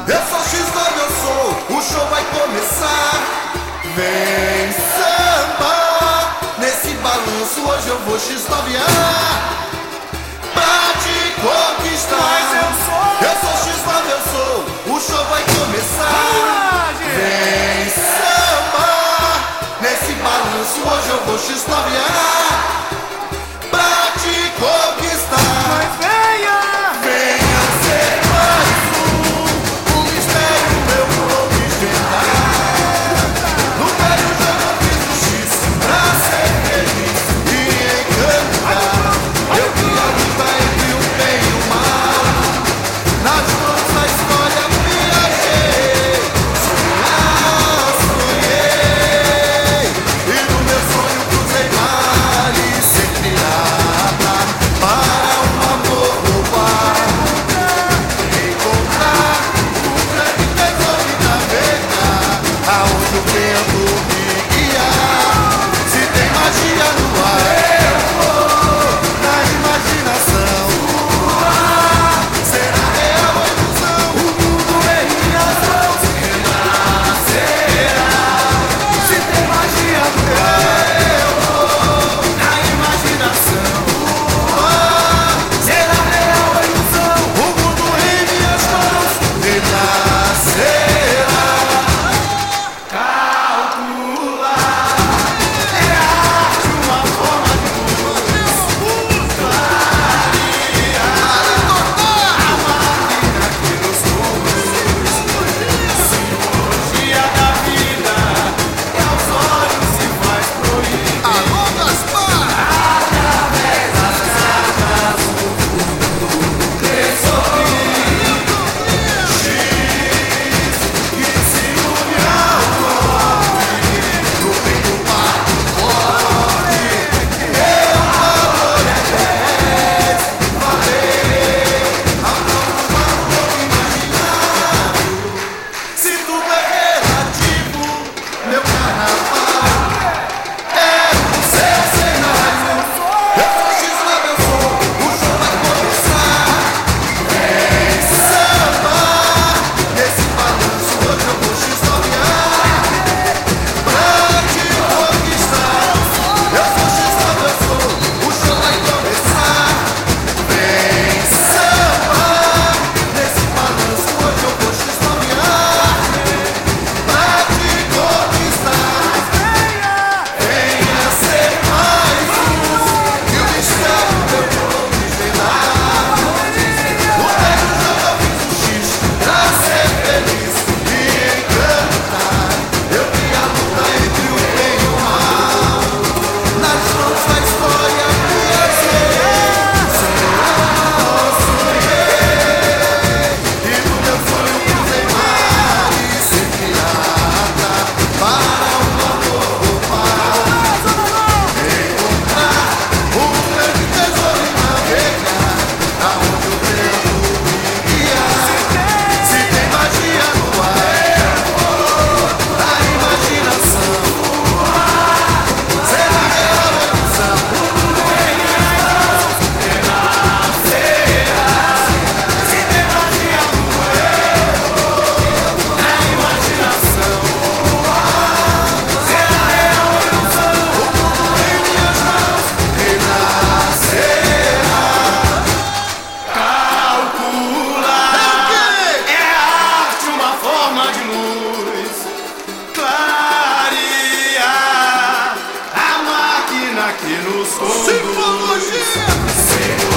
Eu sou X9, eu sou, o show vai começar. Vem samba, nesse balanço hoje eu vou X9ar pra te conquistar. Eu sou X9, eu sou, o show vai começar. Vem samba, nesse balanço hoje eu vou X9ar pra te conquistar. Mas venha! Venha ser mais um mistério meu vou desvendar. No velho jogo eu fiz o X pra ser feliz e encantar. Eu vi a luta entre o bem e o mal. Nas mãos da história viajei, sonhei, e no meu sonho cruzei mares sem pirata para um amor roubar. Encontrar o grande tesouro e navegar aonde o vento me guiar. Se tem magia no ar, eu vou na imaginação. Será real ou ilusão? O mundo é em minhas mãos. Renascerá. Se tem magia no ar, eu vou na imaginação. Será real ou ilusão? O mundo em minhas mãos. Renascerá. Calcular é a arte, uma forma de luz. Clarear a máquina que nos conduz. Simbologia da vida que aos olhos se faz proibir. Alô, Gaspar! Através das cartas o mundo ressorrir. X que se une ao golpe no bem do papo forte. Meu valor é 10. Valeu a mão do amor imaginário. Se tudo é relativo, meu carnaval é o seu cenário. Eu sou X9, eu sou, o show vai começar. Vem samba, nesse balanço hoje eu vou X9ar pra te conquistar. Eu sou X9, eu sou, o show vai começar. Vem samba, nesse balanço hoje eu vou X9ar pra te conquistar. Venha ser mais um, e o mistério eu vou desvendar. No velho jogo eu fiz o X pra ser feliz e encantar. Eu vi a luta entre o bem e o mal. Nas mãos da história viajei, sonhei, e no meu sonho cruzei mares sem pirata para um amor roubar. Encontrar o grande tesouro e navegar aonde o vento me guiar. Se tem magia no ar, eu vou na imaginação. Será real ou ilusão? O mundo em minhas mãos. Renascerá. Se tem magia no ar, eu vou na imaginação. Será real ou ilusão? O mundo em minhas mãos. Renascerá. Calcular é a arte, uma forma de luz. Clarear a máquina que nos conduz. Simbologia!